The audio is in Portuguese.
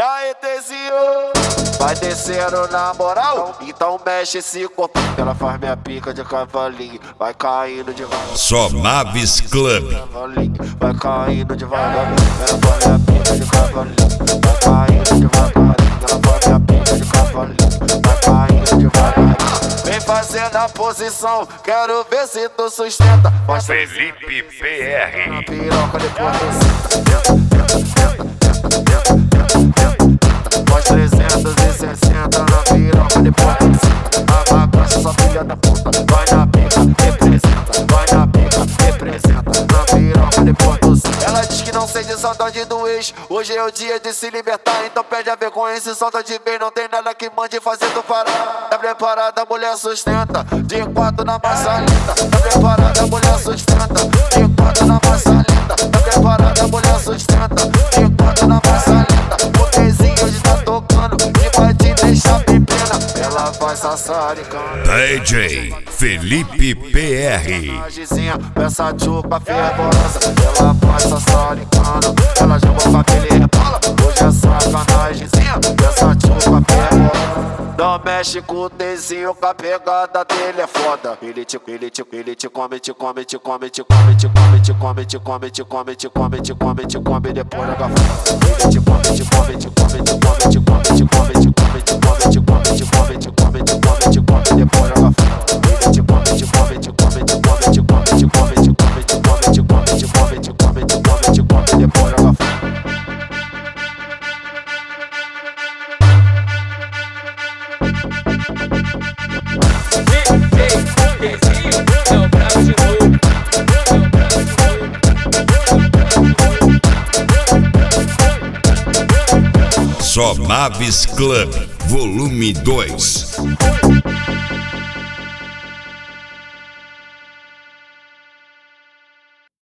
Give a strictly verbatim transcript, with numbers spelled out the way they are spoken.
Aí, Tezinho, vai descendo na moral, então mexe esse corpo. Ela faz minha pica de cavalinho, vai caindo devagar. Só Mavis Club. Vai caindo devagar. Ela faz minha pica de cavalinho, vai caindo devagar. Ela faz minha pica de cavalinho, vai caindo devagar. Vem fazendo a posição, quero ver se tu sustenta. Mostra Felipe P R. na piroca depois tu senta. Pós trezentos e sessenta na piroca depois tu senta. Abaixa sua filha da puta, vai na pica, representa. Vai na pica, representa. Na piroca depois tu senta. Ela diz que não sente saudade do ex, hoje é o dia de se libertar. Então perde a vergonha e se solta de vez. Não tem nada que mande fazer tu parar. Tá preparada, a mulher sustenta. De quatro na maçaneta. Tá preparada, a mulher sustenta. De quatro na maçaneta. Tá preparada, a mulher sustenta. De quatro na maçaneta. O Tezinho hoje tá tocando e vai te deixar pepena. Ela vai sassaricando. D J Felipe P R. Gizinha, peça chupa fervorosa. Ela vai sassaricando. Ela jogou cabelo e rebola. Hoje é sacanagemzinha, peça chupa fervorosa. Não mexe com o Tezinho, com a pegada dele é foda. Ele te, ele te, ele te come, te come, te come, te come, te come, te come, te come, te come, te come, te come, te come, depois joga fora. Ele te come, te come, te come, te come, te come, te come, te come, te come, te come, te come, te come, te come, te come, depois joga fora. Ele te come, te come, te come, te come, te come, te come, te come, te come, te come, te come, te come, te come, te come, depois joga fora. Só Mavis Club, volume dois.